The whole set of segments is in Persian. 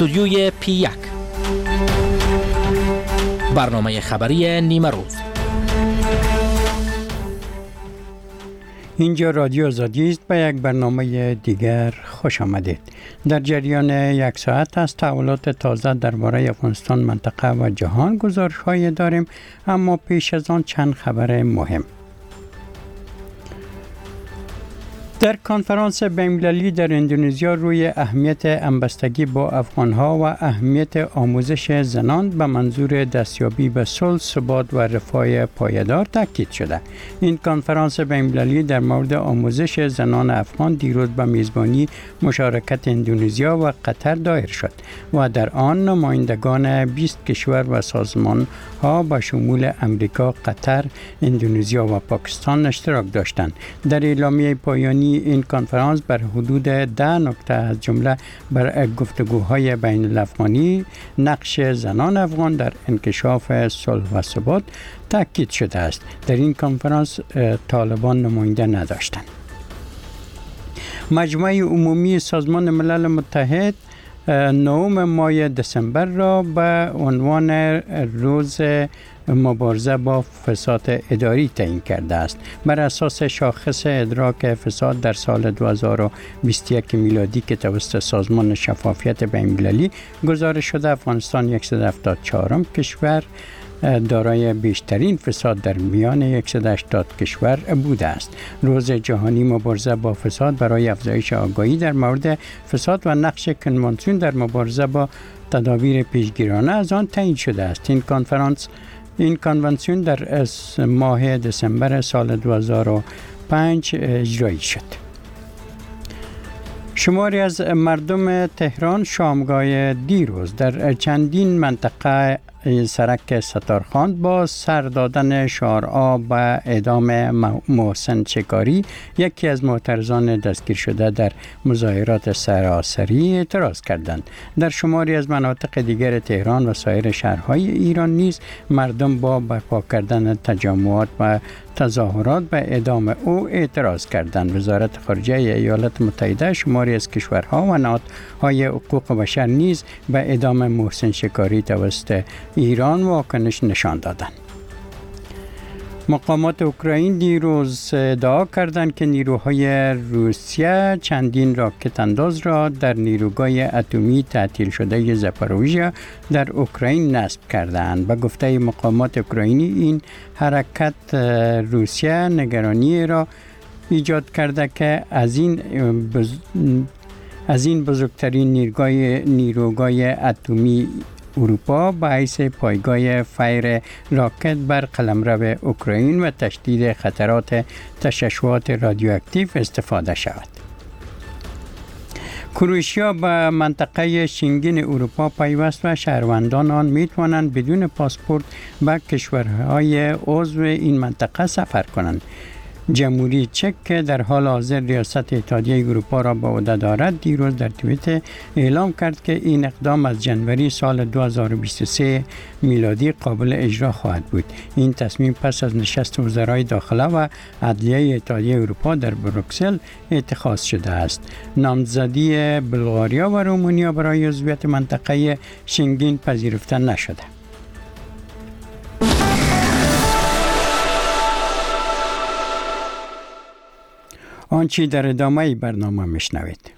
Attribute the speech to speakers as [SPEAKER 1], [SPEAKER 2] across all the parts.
[SPEAKER 1] استودیوی P1 برنامه خبری نیمه روز.
[SPEAKER 2] اینجا رادیو آزادی است. به یک برنامه دیگر خوش آمدید. در جریان یک ساعت از تحولات تازه درباره افغانستان، منطقه و جهان گزارش‌هایی داریم، اما پیش از آن چند خبر مهم. در کنفرانس بین‌المللی در اندونزیا روی اهمیت همبستگی با افغان‌ها و اهمیت آموزش زنان به منظور دستیابی به صلح، ثبات و رفاه پایدار تاکید شده. این کنفرانس بین‌المللی در مورد آموزش زنان افغان دیروز به میزبانی مشارکت اندونزیا و قطر دایر شد و در آن نمایندگان 20 کشور و سازمان‌ها به شمول امریکا، قطر، اندونزیا و پاکستان اشتراک داشتند. در اعلامیه پایانی این کنفرانس بر حدود 10 نکته از جمله بر گفتگوهای بین الافغانی، نقش زنان افغان در انکشاف صلح و ثبات تاکید شده است. در این کنفرانس طالبان نماینده نداشتند. مجمع عمومی سازمان ملل متحد 9 ماه دسامبر را به عنوان روز مبارزه با فساد اداری تعیین کرده است. بر اساس شاخص ادراک فساد در سال 2021 میلادی که توسط سازمان شفافیت بین‌المللی گزارش شده، افغانستان 174ام کشور دارای بیشترین فساد در میان 180 کشور بوده است. روز جهانی مبارزه با فساد برای افزایش آگاهی در مورد فساد و نقش کنوانسیون در مبارزه با تدابیر پیشگیرانه از آن تعیین شده است. این کنوانسیون در ماه دسامبر سال 2005 اجرایی شد. شماری از مردم تهران شامگاه دیروز در چندین منطقه سرک ستارخان با سر دادن شعارها به اعدام محسن شکاری، یکی از معترضان دستگیر شده در مظاهرات سراسری، اعتراض کردند. در شماری از مناطق دیگر تهران و سایر شهرهای ایران نیز مردم با برپا کردن تجمعات و تظاهرات به اعدام او اعتراض کردند. وزارت خارجه ایالات متحده شماری از کشورها و نهادهای حقوق بشر نیز به اعدام محسن شکاری توسط ایران واکنش نشان دادند. مقامات اوکراین دیروز ادعا کردند که نیروهای روسیه چندین راکت انداز را در نیروگاه اتمی تعطیل شده زاپاروژیا در اوکراین نصب کردند. به گفته مقامات اوکراینی، این حرکت روسیه نگرانی را ایجاد کرده که از این بزرگترین نیروگاه اتمی اروپا به حیث پایگاه فیر راکت بر قلمرو اوکراین و تشدید خطرات تشعشعات رادیواکتیو استفاده شود. کرواتیا به منطقه شنگن اروپا پیوست و شهروندان آن می توانند بدون پاسپورت به کشورهای عضو این منطقه سفر کنند. جمهوری چک که در حال حاضر ریاست اتحادیه اروپا را به عهده دارد، دیروز در توییتر اعلام کرد که این اقدام از جنوری سال 2023 میلادی قابل اجرا خواهد بود. این تصمیم پس از نشست وزرای داخله و عدلیه اتحادیه اروپا در بروکسل اتخاذ شده است. نامزدی بلغاریا و رومانیا برای عضویت منطقه شنگن پذیرفته نشده. آنچه در ادامه برنامه میشنوید.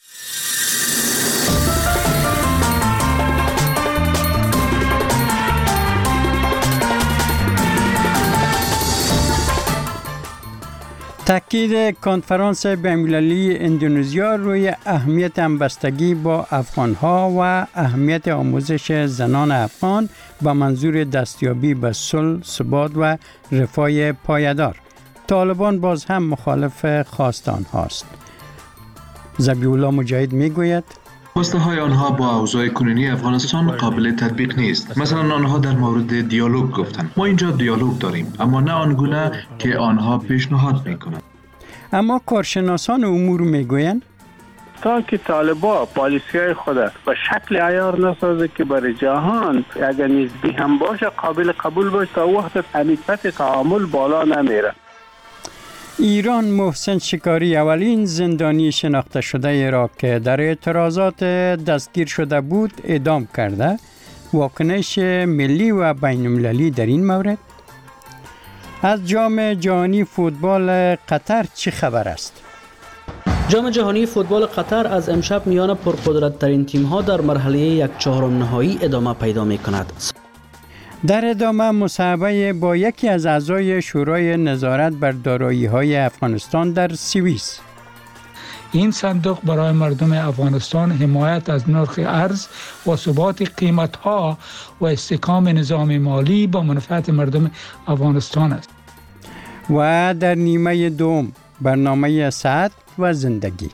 [SPEAKER 2] تاکید کنفرانس بین‌المللی اندونزیا روی اهمیت همبستگی با افغان‌ها و اهمیت آموزش زنان افغان به منظور دستیابی به صلح، ثبات و رفاه پایدار. طالبان باز هم مخالف خواست آنهاست. ذبیح الله مجاهد میگوید
[SPEAKER 3] خواسته های آنها با اوضاع کنونی افغانستان قابل تطبیق نیست. مثلا آنها در مورد دیالوگ گفتند. ما اینجا دیالوگ داریم، اما نه آنگونه که آنها پیشنهاد میکنند.
[SPEAKER 2] اما کارشناسان امور میگویند
[SPEAKER 4] تا که طالبان پالیسی خود به شکل عیار نسازه که برای جهان اگر نسبی هم باشه قابل قبول باشه، تا وقت سطح تعامل بالا نمیره.
[SPEAKER 2] ایران محسن شکاری اولین زندانی شناخته شده را که در اعتراضات دستگیر شده بود اعدام کرده. واکنش ملی و بین المللی در این مورد. از جام جهانی فوتبال قطر چه خبر است؟
[SPEAKER 5] جام جهانی فوتبال قطر از امشب میان پرقدرت‌ترین تیم‌ها در مرحله 1/4 نهایی ادامه پیدا می‌کند.
[SPEAKER 2] در ادامه مصاحبه با یکی از اعضای شورای نظارت بر دارایی‌های افغانستان در سوئیس.
[SPEAKER 6] این صندوق برای مردم افغانستان حمایت از نرخ ارز و ثبات قیمت‌ها و استحکام نظام مالی با منفعت مردم افغانستان است.
[SPEAKER 2] و در نیمه دوم برنامه صحت و زندگی.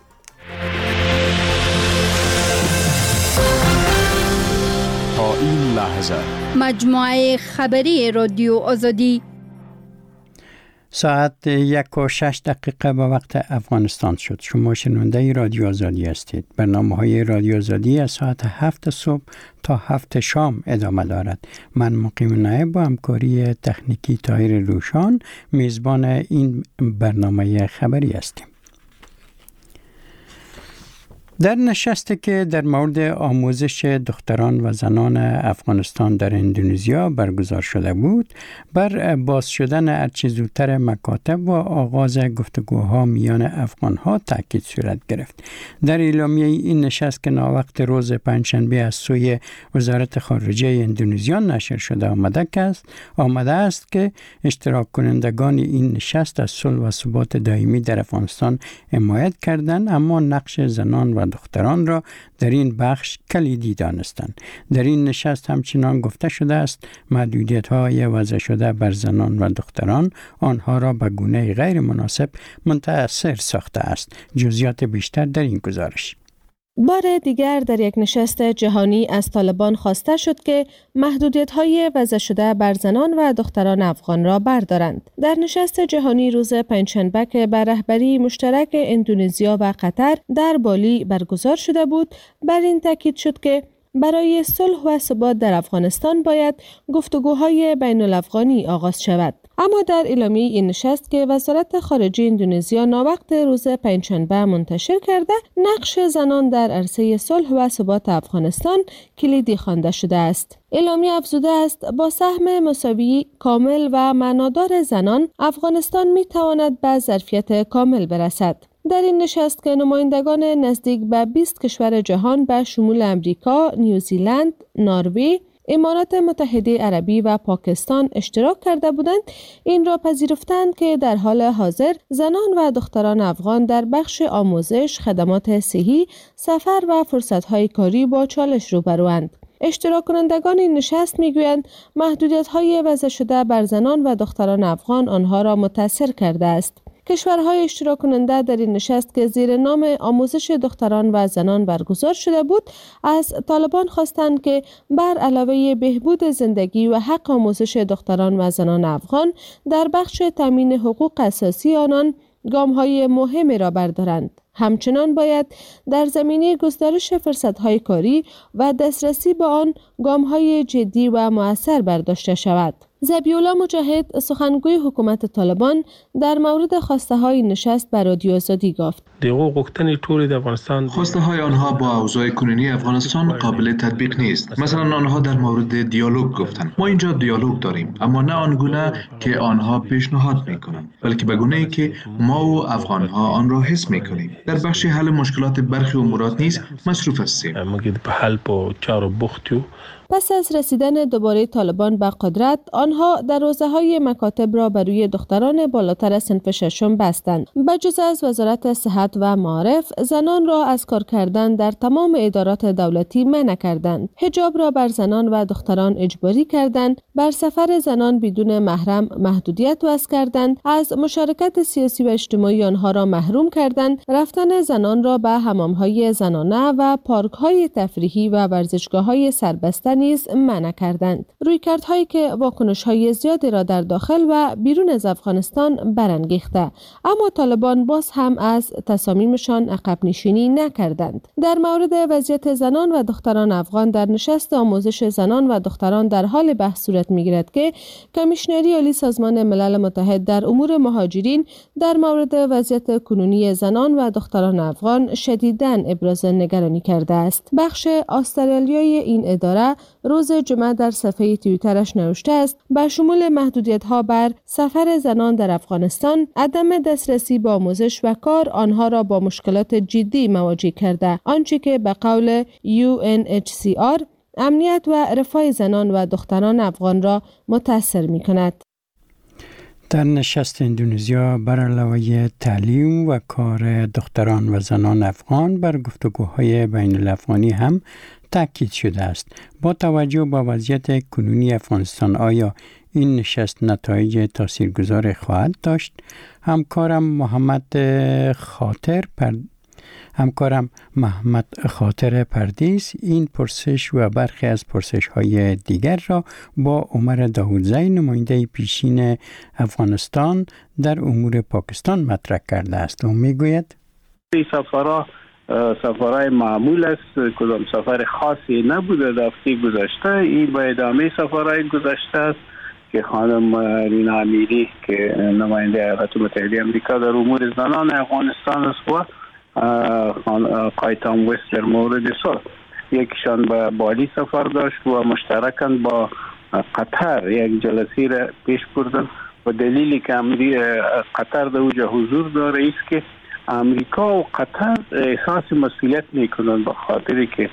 [SPEAKER 7] تا این لحظه
[SPEAKER 8] مجموعه خبری رادیو آزادی
[SPEAKER 2] ساعت 1:06 به وقت افغانستان شد. شما شنونده رادیو آزادی هستید. برنامه‌های رادیو آزادی از ساعت 7 صبح تا 7 شام ادامه دارد. من مقیم نایب با همکاری تکنیکی طاهر روشان میزبان این برنامه خبری هستیم. در نشستی که در مورد آموزش دختران و زنان افغانستان در اندونزیا برگزار شده بود، بر باز شدن هرچه زودتر مکاتب و آغاز گفتگوها میان افغانها تاکید صورت گرفت. در اعلامیه این نشست که ناوقت روز پنجشنبه از سوی وزارت خارجه اندونزیا نشر شده آمده است که اشتراک کنندگان این نشست از صلح و ثبات دائمی در افغانستان حمایت کردند، اما نقش زنان و دختران را در این بخش کلیدی دانستند. در این نشست همچنان گفته شده است محدودیت‌های وضع شده بر زنان و دختران آنها را به گونه غیر مناسب متأثر ساخته است. جزئیات بیشتر در این گزارش.
[SPEAKER 9] بار دیگر در یک نشست جهانی از طالبان خواسته شد که محدودیت‌های وضع شده بر زنان و دختران افغان را بردارند. در نشست جهانی روز پنجشنبه که به رهبری مشترک اندونزیا و قطر در بالی برگزار شده بود، بر این تاکید شد که برای صلح و ثبات در افغانستان باید گفتگوهای بین الافغانی آغاز شود. اما در اعلامیه این نشست که وزارت خارجه اندونزیا ناوقت روز پنجشنبه منتشر کرده، نقش زنان در عرصه صلح و ثبات افغانستان کلیدی خوانده شده است. اعلامیه افزوده است با سهم مساوی کامل و معنادار زنان، افغانستان می تواند به ظرفیت کامل برسد. در این نشست که نمایندگان نزدیک به 20 کشور جهان به شمول امریکا، نیوزیلند، نروژ، امارات متحده عربی و پاکستان اشتراک کرده بودند، این را پذیرفتند که در حال حاضر زنان و دختران افغان در بخش آموزش، خدمات صحی، سفر و فرصت‌های کاری با چالش روبروند. اشتراک کنندگان این نشست میگویند محدودیت‌های وضع شده بر زنان و دختران افغان آنها را متاثر کرده است. کشورهای اشتراک کننده در این نشست که زیر نام آموزش دختران و زنان برگزار شده بود، از طالبان خواستند که بر علاوه بهبود زندگی و حق آموزش دختران و زنان افغان در بخش تامین حقوق اساسی آنان گام‌های مهمی را بردارند. همچنان باید در زمینه گسترش فرصت‌های کاری و دسترسی به آن گام‌های جدی و مؤثر برداشته شود. ذبیح‌الله مجاهد سخنگوی حکومت طالبان در مورد خواسته های نشست بر رادیو آزادی گفت:
[SPEAKER 3] خواسته های آنها با اوضاع کنونی افغانستان قابل تطبیق نیست. مثلا آنها در مورد دیالوگ گفتند. ما اینجا دیالوگ داریم، اما نه آنگونه که آنها پیشنهاد میکنند، بلکه به گونه‌ای که ما و افغانها آن را حس میکنیم. در بخش حل مشکلات برخی امورات نیز مصروف هستیم.
[SPEAKER 9] پس از رسیدن دوباره طالبان به قدرت، آنها دروازه‌های مکاتب را بر روی دختران بالاتر صنف ششم بستند. بجز از وزارت صحت و معارف، زنان را از کار کردن در تمام ادارات دولتی منع کردند. حجاب را بر زنان و دختران اجباری کردند. بر سفر زنان بدون محرم محدودیت وضع کردند. از مشارکت سیاسی و اجتماعی آنها را محروم کردند. رفتن زنان را به حمام‌های زنانه و پارک‌های تفریحی و ورزشگاه‌های سربسته نیز منع کردند. رویکردهایی که واکنش‌های زیادی را در داخل و بیرون از افغانستان برانگیخته، اما طالبان باز هم از تصامیمشان عقب نشینی نکردند. در مورد وضعیت زنان و دختران افغان در نشست آموزش زنان و دختران در حال بحث صورت می‌گیرد که کمیشنری عالی سازمان ملل متحد در امور مهاجرین در مورد وضعیت کنونی زنان و دختران افغان شدیداً ابراز نگرانی کرده است. بخش استرالیایی این اداره روز جمعه در صفحه توییترش نوشته است: به شمول محدودیت‌ها بر سفر زنان در افغانستان، عدم دسترسی به آموزش و کار آنها را با مشکلات جدی مواجه کرده، آنچه که به قول UNHCR امنیت و رفاه زنان و دختران افغان را متاثر می‌کند.
[SPEAKER 2] در نشست اندونزیا بر علاوه تعلیم و کار دختران و زنان افغان بر گفتگوهای بین الافغانی هم تاکید شده است. با توجه به وضعیت کنونی افغانستان، آیا این نشست نتایج تاثیرگذار خواهد داشت؟ همکارم محمد خاطر پردیس این پرسش و برخی از پرسش‌های دیگر را با عمر داودزی، نماینده پیشین افغانستان در امور پاکستان مطرح کرده است. او میگوید
[SPEAKER 4] این سفرهای معمول است، کدام سفر خاصی نبوده در هفته گذشته. این به ادامه سفرهای گذشته است که خانم رینا امیری که نماینده ایالات متحده آمریکا در امور زنان افغانستان است و آقای تام وست در مورد صلح، یکیشان به بالی سفر داشت و مشترکاً با قطر یک جلسه را پیش بردن و دلیلی که قطر در اوجه حضور داره است که امریکا و قطر احساس مسئولیت میکنند به خاطری که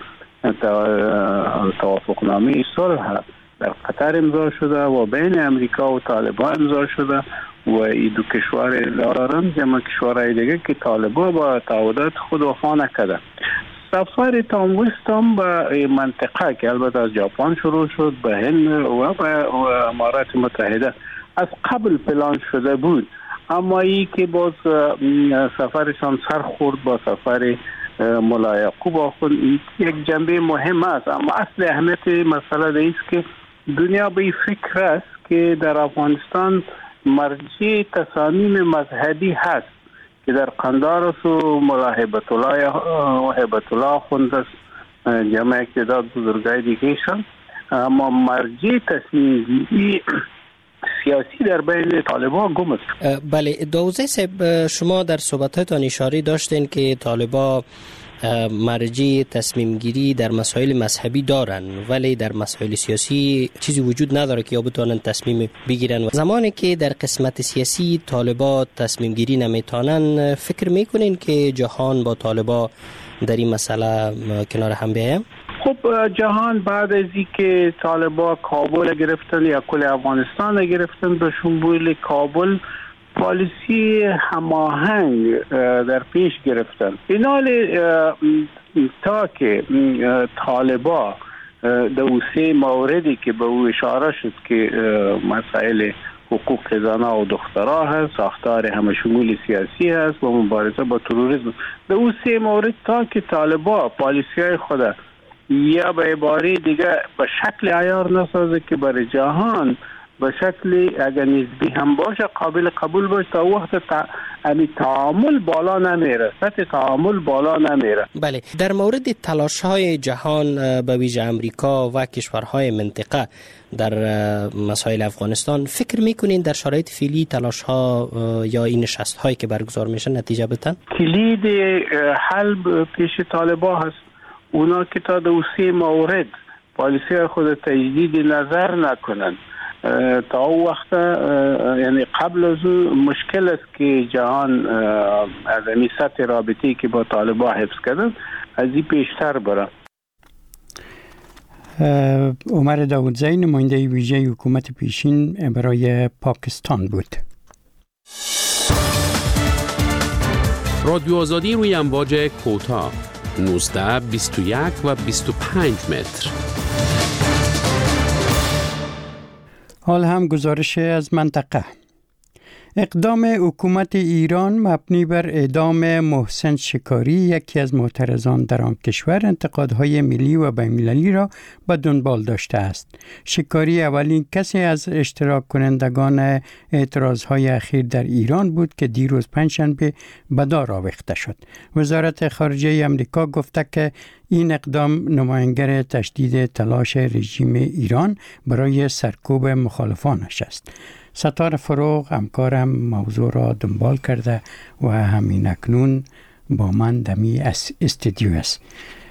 [SPEAKER 4] توافقنامه صلح در قطر امضا شده و بین امریکا و طالبان امضا شده و این دو کشور دارن جمع کشورهای دیگه که طالبان با تعهدات خود وفا نکرده. سفر تام وست هم به منطقه که البته از ژاپن شروع شد به هند و به امارات متحده از قبل پلان شده بود، اما ای که باز سفرشان سر خورد با سفر ملا یعقوب آخوند، یک جنبه مهم است. اما اصل اهمیت مسئله است که دنیا به این فکر است که در افغانستان مرجع تصامیم مذهبی هست که در قندهار است و ملا هیبت الله آخوند است، جمع اقتدار بزرگای دیگهشان، اما مرجع تصمیم گیری سیاسی در بین طالبان گم است.
[SPEAKER 10] بله داوزی صاحب، شما در صحبتاتان اشاره داشتین که طالبان مرجع تصمیم گیری در مسائل مذهبی دارن ولی در مسائل سیاسی چیزی وجود نداره که یا بتونن تصمیم بگیرن. زمانی که در قسمت سیاسی طالبان تصمیم گیری نمیتونن، فکر میکنین که جهان با طالبان در این مسئله کنار هم بیایم؟
[SPEAKER 4] خب جهان بعد از اینکه طالبان کابل گرفتن یا کل افغانستان گرفتن، به شمول کابل پالیسی هماهنگ در پیش گرفتن. اینال تا که طالبان در سه موردی که به او اشاره شد که مسائل حقوق زنان و دخترها هست، ساختار همشمول سیاسی هست و مبارزه با تروریسم، در او سه مورد تا که طالبان پالیسی‌های خود یا به عباره دیگه به شکل عیار نسازه که برای جهان به شکل اگر نسبی هم باشه قابل قبول باشه، تا وقت تعامل بالا نمیره، سطح تعامل بالا نمیره.
[SPEAKER 10] بله، در مورد تلاش‌های جهان به ویژه امریکا و کشورهای منطقه در مسائل افغانستان، فکر میکنین در شرایط فعلی تلاش‌ها یا این نشست‌هایی که برگزار میشن نتیجه بدن؟ کلید
[SPEAKER 4] حل پیش طالبان هست. اونا که تا در سه مورد پالیسی خود تجدید نظر نکنن تا او وقت، یعنی قبل از مشکل است که جهان از این سطح رابطه‌ای که با طالبان حفظ کردن از این پیشتر بره.
[SPEAKER 2] عمر داودزی، نماینده ویژه حکومت پیشین برای پاکستان بود.
[SPEAKER 11] رادیو آزادی روی امواج کوتاه 19, 21 و 25 متر.
[SPEAKER 2] حال هم گزارش از منطقه. اقدام حکومت ایران مبنی بر اعدام محسن شکاری، یکی از معترضان در آن کشور، انتقادهای ملی و بین‌المللی را به دنبال داشته است. شکاری اولین کسی از اشتراک کنندگان اعتراضهای اخیر در ایران بود که دیروز پنجشنبه به دار آویخته شد. وزارت خارجه آمریکا گفته که این اقدام نمایانگر تشدید تلاش رژیم ایران برای سرکوب مخالفانش است. ستار فروغ همکارم موضوع را دنبال کرده و همین اکنون با من دمی استودیو است.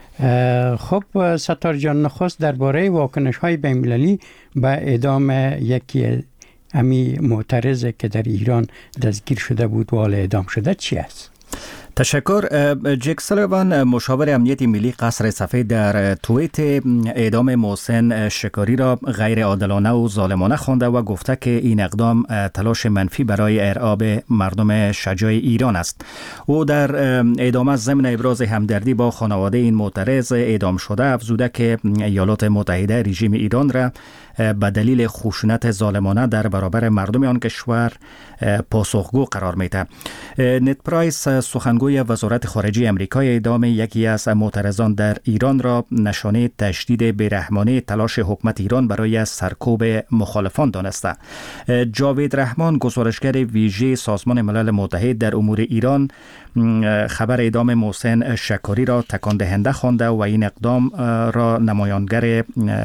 [SPEAKER 2] خب ستار جان، نخست درباره واکنش‌های بین‌المللی به اعدام یکی امی معترض که در ایران دستگیر شده بود و حال اعدام شده چی است؟
[SPEAKER 12] تشکر. جک سالیوان، مشاور امنیت ملی قصر سفید، در توییت اعدام محسن شکاری را غیر عادلانه و ظالمانه خوانده و گفته که این اقدام تلاش منفی برای ارعاب مردم شجاع ایران است. او در ادامه ضمن ابراز همدردی با خانواده این معترض اعدام شده افزوده که ایالات متحده رژیم ایران را به دلیل خشونت ظالمانه در برابر مردم آن کشور پاسخگو قرار میده. نت پرایس، سخنگوی وزارت خارجه آمریکا، اعدام یکی از معترضان در ایران را نشانه تشدید بیرحمانه تلاش حکومت ایران برای سرکوب مخالفان دانسته. جاوید رحمان، گزارشگر ویژه سازمان ملل متحد در امور ایران، خبر اعدام محسن شکاری را تکان دهنده خوانده و این اقدام را نمایانگر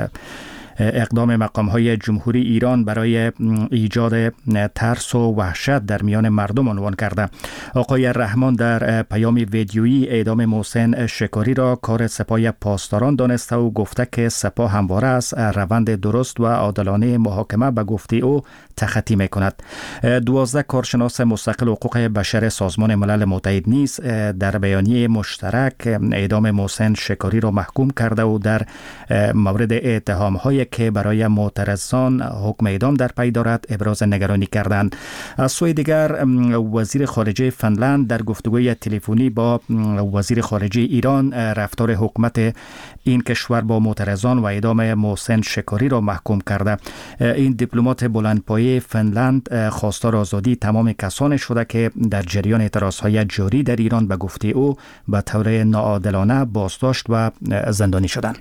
[SPEAKER 12] اقدام مقام‌های جمهوری ایران برای ایجاد ترس و وحشت در میان مردم عنوان کرده. آقای رحمان در پیام ویدیویی اعدام محسن شکاری را کار سپاه پاسداران دانسته و گفته که سپاه همواره از روند درست و عادلانه محاکمه به گفته او تخطی می‌کند. 12 کارشناس مستقل حقوق بشر سازمان ملل متحد نیز در بیانیه مشترک اعدام محسن شکاری را محکوم کرده و در مورد اتهام‌های که برای معترضان حکم اعدام در پی دارد ابراز نگرانی کردند. از سوی دیگر وزیر خارجه فنلند در گفتگوی تلفنی با وزیر خارجه ایران رفتار حکومت این کشور با معترضان و اعدام محسن شکاری را محکوم کرده. این دیپلمات بلندپایه فنلند خواستار آزادی تمام کسانی شده که در جریان اعتراضهای جاری در ایران به گفته او به طور ناعادلانه بازداشت و زندانی شدند.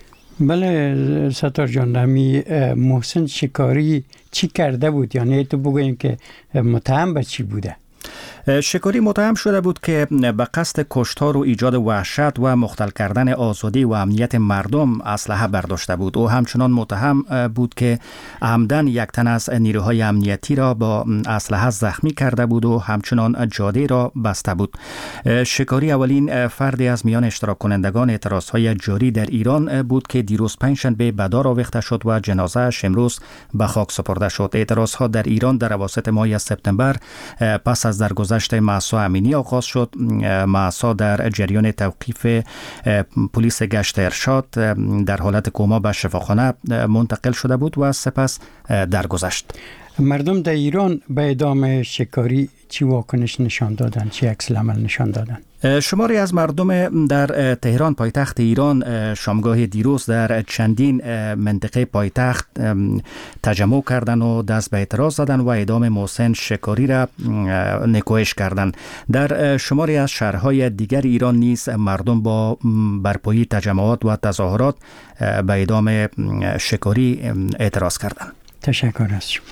[SPEAKER 2] بله ستار جان، همی محسن شکاری چی کرده بود؟ یعنی تو بگوییم که متهم به چی بوده؟
[SPEAKER 12] شکاری متهم شده بود که به قصد کشتار و ایجاد وحشت و مختل کردن آزادی و امنیت مردم اسلحه برداشته بود. او همچنان متهم بود که عمدن یک تن از نیروهای امنیتی را با اسلحه زخمی کرده بود و همچنان جاده را بسته بود. شکاری اولین فردی از میان اشتراک کنندگان اعتراضهای جاری در ایران بود که دیروز پنجشنبه به دار آویخته شد و جنازه‌اش امروز به خاک سپرده شد. اعتراضها در ایران در اواسط ماه سپتامبر پس از درگذشت مهسا امینی آغاز شد. مهسا در جریان توقیف پلیس گشت ارشاد در حالت کما به شفاخانه منتقل شده بود و سپس درگذشت.
[SPEAKER 2] مردم در ایران به اعدام شکاری چی واکنش نشان دادن؟ چی عکس العمل نشان دادن؟
[SPEAKER 12] شماری از مردم در تهران پایتخت ایران شامگاه دیروز در چندین منطقه پایتخت تجمع کردند و دست به اعتراض زدند و اعدام محسن شکاری را نکوهش کردند. در شماری از شهرهای دیگر ایران نیز مردم با برپایی تجمعات و تظاهرات به اعدام شکاری اعتراض کردند.
[SPEAKER 2] تشکر از شما.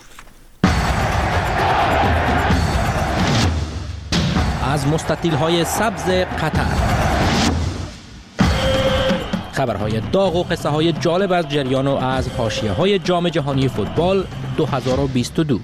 [SPEAKER 1] از مستطیل‌های سبز قطر، خبرهای داغ و قصه‌های جالب از جریان و از حاشیه‌های جام جهانی فوتبال 2022.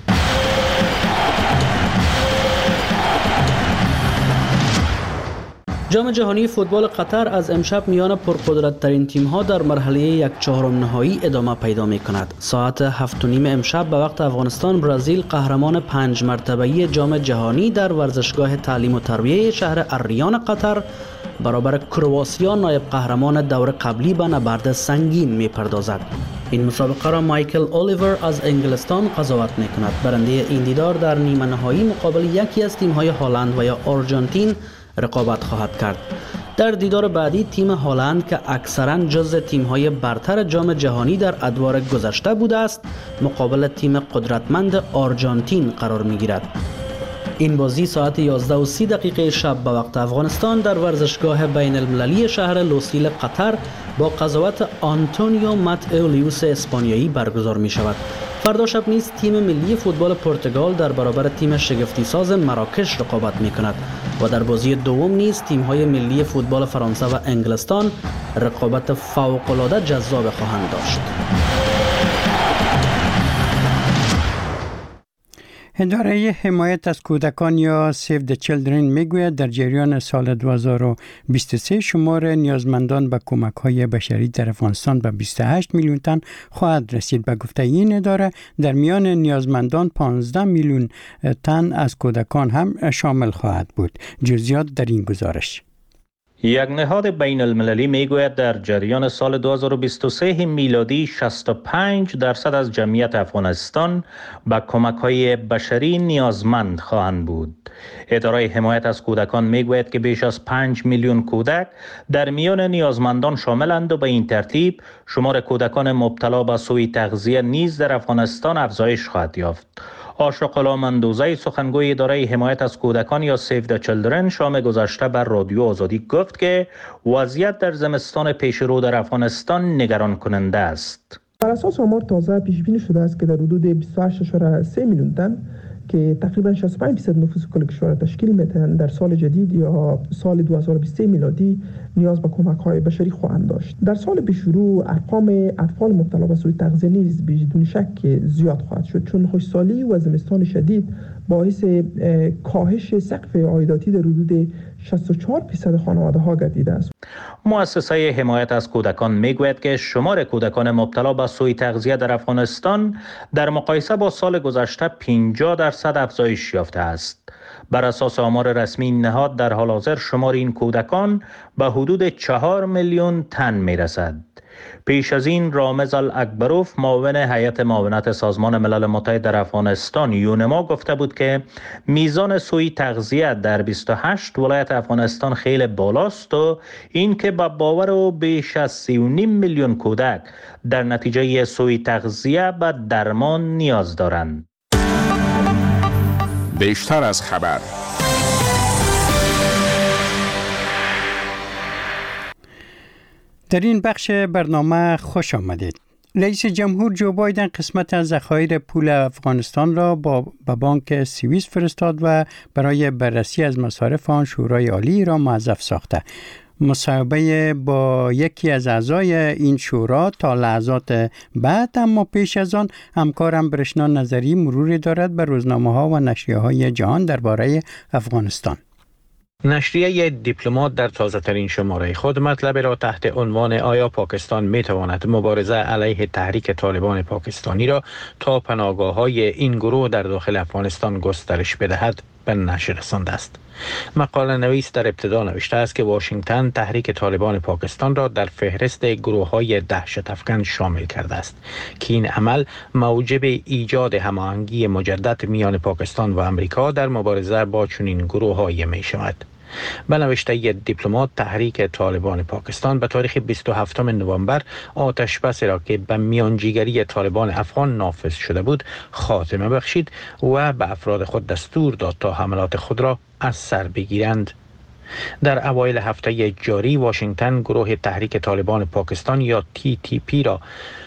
[SPEAKER 5] جام جهانی فوتبال قطر از امشب میان پرقدرت‌ترین تیم‌ها در مرحله 1/4 نهایی ادامه پیدا می‌کند. ساعت 7:30 امشب به وقت افغانستان برزیل قهرمان 5 مرتبه‌ای جام جهانی در ورزشگاه تعلیم و تربیه شهر الریان قطر برابر کرواسیا نایب قهرمان دور قبلی به نبرد سنگین می‌پردازد. این مسابقه را مایکل الیور از انگلستان قضاوت می‌کند. برنده این دیدار در نیمه نهایی مقابل یکی از تیم‌های هلند و یا آرژانتین رقابت خواهد کرد. در دیدار بعدی تیم هلند که اکثراً جزو تیم‌های برتر جام جهانی در ادوار گذشته بوده است، مقابل تیم قدرتمند آرژانتین قرار می‌گیرد. این بازی ساعت 11:30 شب به وقت افغانستان در ورزشگاه بین المللی شهر لوسیل قطر با قضاوت آنتونیو ماتئولیوس اسپانیایی برگزار می شود. فردا شب نیز تیم ملی فوتبال پرتغال در برابر تیم شگفتی ساز مراکش رقابت می کند و در بازی دوم نیز تیم های ملی فوتبال فرانسه و انگلستان رقابت فوق العاده جذاب خواهند داشت.
[SPEAKER 2] اداره حمایت از کودکان یا سیو د چیلدرن میگوید در جریان سال 2023 شمار نیازمندان به کمک‌های بشری در افغانستان به 28 میلیون تن خواهد رسید. به گفته این اداره در میان نیازمندان 15 میلیون تن از کودکان هم شامل خواهد بود. جزئیات در این گزارش.
[SPEAKER 13] یک نهاد بین المللی میگوید در جریان سال 2023 میلادی 65% از جمعیت افغانستان به کمک‌های بشری نیازمند خواهند بود. اداره حمایت از کودکان میگوید که بیش از 5 میلیون کودک در میان نیازمندان شاملند و به این ترتیب شمار کودکان مبتلا به سوء تغذیه نیز در افغانستان افزایش خواهد یافت. آشقلا مندوزی سخنگوی اداره حمایت از کودکان یا سیو د چیلدرن شام گذشته بر رادیو آزادی گفت که وضعیت در زمستان پیش رو در افغانستان نگران کننده است.
[SPEAKER 14] بر اساس آمار تازه پیش بینی شده است که در حدود 28.3 میلیون تن که تقریبا 65% نفوس کل کشور تشکیل می‌دهند در سال جدید یا سال 2023 میلادی نیاز به کمک‌های بشری خواهند داشت. در سال پیشرو ارقام اطفال مبتلا به سوء تغذیه نیز بدون شک زیاد خواهد شد، چون خشکسالی و زمستان شدید باعث کاهش سقف عایداتی در حدود 64% خانواده‌ها گردیده است.
[SPEAKER 13] مؤسسه حمایت از کودکان میگوید که شمار کودکان مبتلا به سوء تغذیه در افغانستان در مقایسه با سال گذشته 50% افزایش یافته است. بر اساس آمار رسمی نهاد در حال حاضر شمار این کودکان به حدود 4 میلیون تن میرسد. پیش از این رامز الاکبروف معاون هیئت معاونت سازمان ملل متحد در افغانستان یونما گفته بود که میزان سوء تغذیه در 28 ولایت افغانستان خیلی بالاست و این که به باور او بیش از 3.5 میلیون کودک در نتیجه سوء تغذیه به درمان نیاز دارند.
[SPEAKER 7] بیشتر از خبر.
[SPEAKER 2] در این بخش برنامه خوش آمدید. رئیس جمهور جو بایدن قسمت از ذخایر پول افغانستان را به بانک سوئیس فرستاد و برای بررسی از مصارف آن شورای عالی را موظف ساخته. مصاحبه با یکی از اعضای این شورا تا لحظات بعد، اما پیش از آن همکارم برشنا نظری مروری دارد به روزنامه‌ها و نشریه‌های جهان درباره افغانستان.
[SPEAKER 13] نشریه دیپلمات در تازه ترین شماره خود مطلب را تحت عنوان آیا پاکستان می تواند مبارزه علیه تحریک طالبان پاکستانی را تا پناهگاه‌های این گروه در داخل افغانستان گسترش بدهد به نشر رسانده است. مقاله نویس در ابتدا نوشته است که واشنگتن تحریک طالبان پاکستان را در فهرست گروه‌های دهشت افکن شامل کرده است که این عمل موجب ایجاد هماهنگی مجدد میان پاکستان و آمریکا در مبارزه با چنین گروه‌هایی می شود. به نوشته دیپلمات، تحریک طالبان پاکستان به تاریخ 27 نوامبر آتشبس را که به میانجیگری طالبان افغان نافذ شده بود خاتمه بخشید و به افراد خود دستور داد تا حملات خود را از سر بگیرند. در اوایل هفته جاری واشنگتن گروه تحریک طالبان پاکستان یا TTP را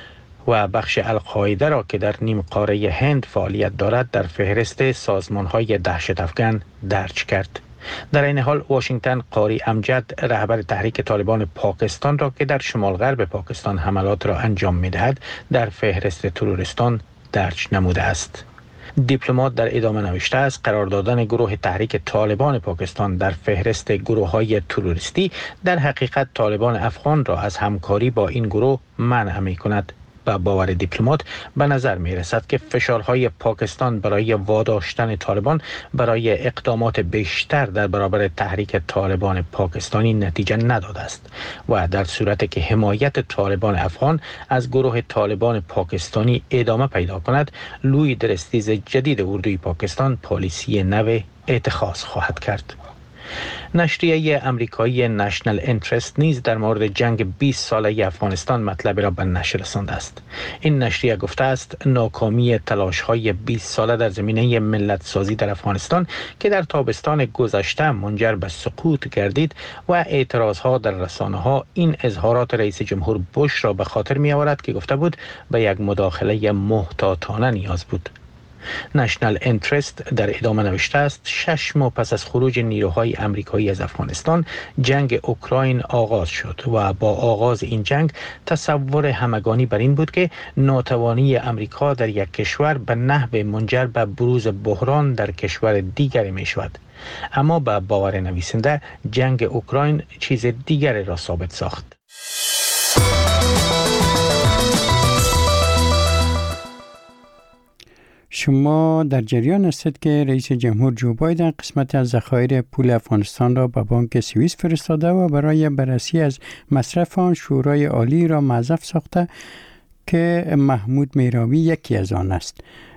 [SPEAKER 13] و بخش القاعده را که در نیم قاره هند فعالیت دارد در فهرست سازمان‌های دهشت افکن درج کرد. در این حال واشنگتن قاری امجد رهبر تحریک طالبان پاکستان را که در شمال غرب پاکستان حملات را انجام می‌دهد در فهرست تروریستان درج نموده است. دیپلمات در ادامه نوشته است قرار دادن گروه تحریک طالبان پاکستان در فهرست گروه‌های تروریستی در حقیقت طالبان افغان را از همکاری با این گروه منع می‌کند. به باور دیپلمات به نظر می رسد که فشارهای پاکستان برای واداشتن طالبان برای اقدامات بیشتر در برابر تحریک طالبان پاکستانی نتیجه نداده است و در صورتی که حمایت طالبان افغان از گروه طالبان پاکستانی ادامه پیدا کند، لوی درستیز جدید اردوی پاکستان پالیسی نو اتخاذ خواهد کرد. نشریه امریکایی نشنل اینترست نیز در مورد جنگ 20 ساله افغانستان مطلب را به نشر رسانده است. این نشریه گفته است ناکامی تلاش‌های 20 ساله در زمینه ملت سازی در افغانستان که در تابستان گذشته منجر به سقوط گردید و اعتراضها در رسانه‌ها این اظهارات رئیس جمهور بوش را به خاطر می‌آورد که گفته بود به یک مداخله محتاطانه نیاز بود. نشنل اینترست در ادامه نوشته است 6 ماه پس از خروج نیروهای امریکایی از افغانستان جنگ اوکراین آغاز شد و با آغاز این جنگ تصور همگانی بر این بود که ناتوانی امریکا در یک کشور به نحو منجر به بروز بحران در کشور دیگری می شود. اما به باور نویسنده جنگ اوکراین چیز دیگری را ثابت ساخت.
[SPEAKER 2] شما در جریان هستید که رئیس جمهور جو بایدن قسمت از ذخایر پول افغانستان را به بانک سوئیس فرستاده و برای بررسی از مصرف آن شورای عالی را موظف ساخته که محمود مهرابی یکی از آن است.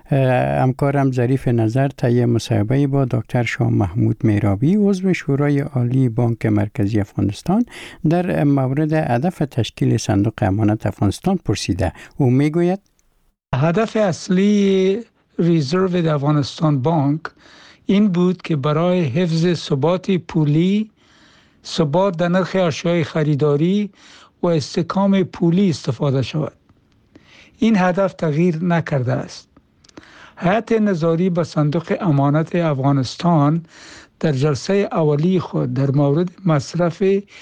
[SPEAKER 2] همکارم ظریف نظر طی مصاحبه با دکتر شاه محمود مهرابی عضو شورای عالی بانک مرکزی افغانستان در مورد هدف تشکیل صندوق امانت افغانستان پرسیده. او میگوید
[SPEAKER 6] هدف اصلی ریزرو افغانستان بانک این بود که برای حفظ ثبات پولی، ثبات در نرخ اشیاء خریداری و استحکام پولی استفاده شود. این هدف تغییر نکرده است. هیئت نظاری به صندوق امانت افغانستان در جلسه اولی خود در مورد مصرف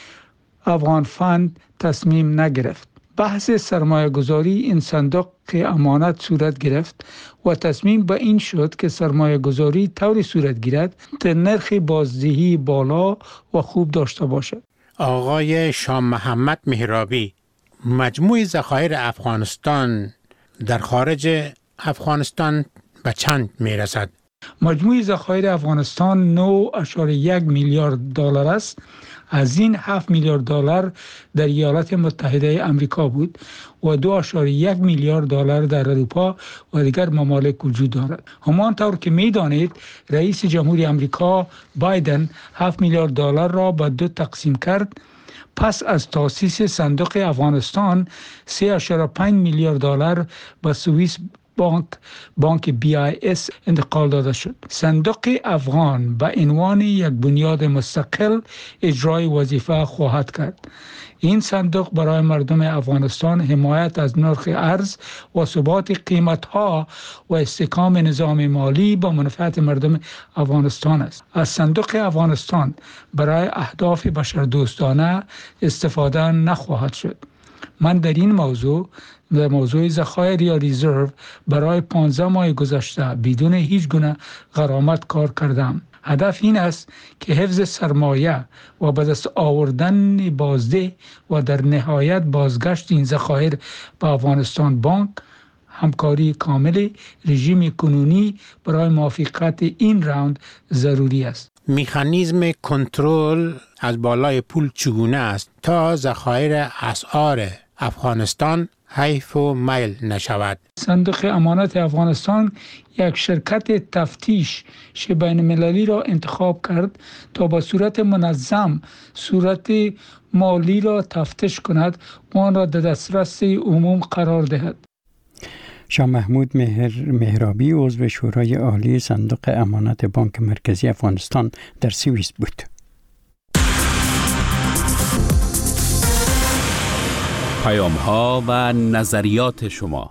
[SPEAKER 6] افغان فند تصمیم نگرفت. بحث سرمایه گذاری این صندوق امانت صورت گرفت و تصمیم به این شد که سرمایه گذاری طوری صورت گیرد که نرخ بازدهی بالا و خوب داشته باشد.
[SPEAKER 15] آقای شاه محمد مهرابی، مجموع ذخایر افغانستان در خارج افغانستان به چند میرسد؟
[SPEAKER 6] مجموع ذخایر افغانستان 9.1 میلیارد دلار است. از این 7 میلیارد دلار در ایالات متحده آمریکا بود و 2.1 میلیارد دلار در اروپا و دیگر ممالک وجود دارد. همانطور که می‌دانید رئیس جمهوری آمریکا بایدن 7 میلیارد دلار را به 2 تقسیم کرد. پس از تأسیس صندوق افغانستان 3.5 میلیارد دلار به سوئیس بانک BIS انتقال داده شد. صندوق افغان به عنوان یک بنیاد مستقل اجرای وظیفه خواهد کرد. این صندوق برای مردم افغانستان حمایت از نرخ ارز و ثبات قیمت‌ها و استحکام نظام مالی با منفعت مردم افغانستان است. از صندوق افغانستان برای اهداف بشردوستانه استفاده نخواهد شد. من در این موضوع ذخایر یا ریزرو برای 15 ماه گذشته بدون هیچ گونه غرامت کار کردم. هدف این است که حفظ سرمایه و به دست آوردن بازده و در نهایت بازگشت این ذخایر به افغانستان بانک همکاری کامل رژیم کنونی برای موافقت این راند ضروری است.
[SPEAKER 15] مکانیزم کنترل از بالای پول چگونه است تا ذخایر اسعار افغانستان حیف و میل نشود؟
[SPEAKER 6] صندوق امانت افغانستان یک شرکت تفتیش بین المللی را انتخاب کرد تا به صورت منظم صورت مالی را تفتیش کند و آن را در دسترس عموم قرار دهد.
[SPEAKER 2] شاه محمود مهرابی عضو شورای عالی صندوق امانت بانک مرکزی افغانستان در سوئیس بود.
[SPEAKER 11] پیام‌ها و نظریات شما.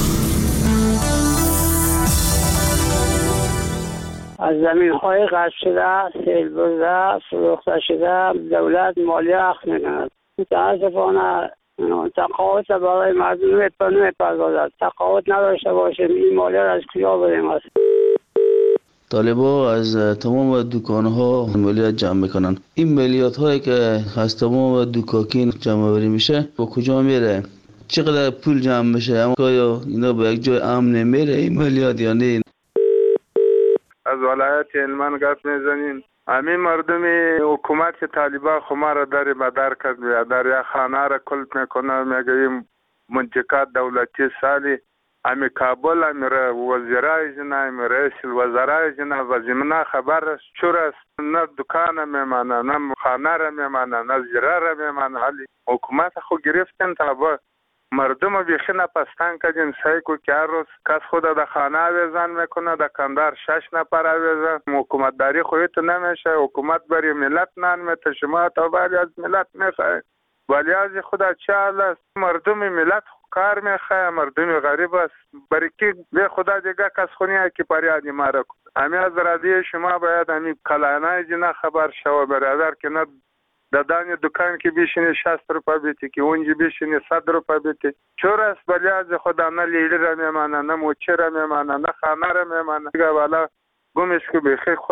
[SPEAKER 16] از زمین‌های غصب شده، سیل برده، فروخته شده، دولت مالیه اخذ می‌کند. متاسفانه تقاعد برای مردم نمی‌پردازد. تقاعد نداشته باشیم این مالیه را از کجا بدیم است؟
[SPEAKER 17] طالبا از تمام دکان‌ها مالیات جمع میکنن. این مالیات هایی که از تمام دکاکین جمع آوری میشه با کجا میره؟ چقدر پول جمع میشه؟ اما آیا اینا به یک جای امن نمیره این مالیات یا نه؟
[SPEAKER 18] از ولایت هلمند گپ میزنین. همین مردم حکومت که طالبا خما را در بدر کرد در یک خانه را کلپ میکنه، میگه این منطقه دولتی سالی امی کابل امی وزیرای جنا امی رئیس الوزرای جنا و زمینه خبر چور است، نه دکان میمانه، نه خانه را میمانه، نه زیره را میمانه. حالی حکومت خود گرفتن تا با مردم بیخی نپستان کردین. سعی کو که هر روز کس خود در خانه آویزان میکنه، در کندار 6 نفر آویزان. حکومت داری خودت نمیشه، حکومت برای ملت نان میته، شما تا ولی از ملت میخواه، ولی از خدا چه حال است؟ مردم ملت کار میخواه، مردم غریب است. برای که به خدا دیگه کس خونیه که پریادی مارا کن. همین از رادیو شما باید همین کلانای جنا خبر شوه برادر که نه دادن دکان که بیشینه 60 روپا بیتی که اونجا بیشینه 100 روپا بیتی. چور است ولی از خدا نه لیلی را میمانه، نه موچه را میمانه، نه خانه را میمانه. دیگه والا گمش که بخیر